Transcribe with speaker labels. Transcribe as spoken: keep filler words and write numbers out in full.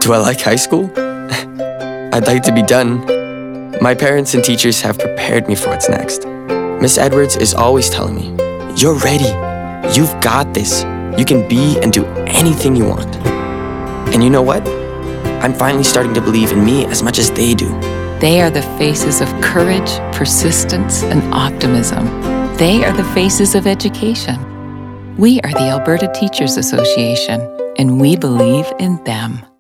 Speaker 1: Do I like high school? I'd like to be done. My parents and teachers have prepared me for what's next. Miss Edwards is always telling me, "You're ready. You've got this. You can be and do anything you want." And you know what? I'm finally starting to believe in me as much as they do.
Speaker 2: They are the faces of courage, persistence, and optimism. They are the faces of education. We are the Alberta Teachers Association, and we believe in them.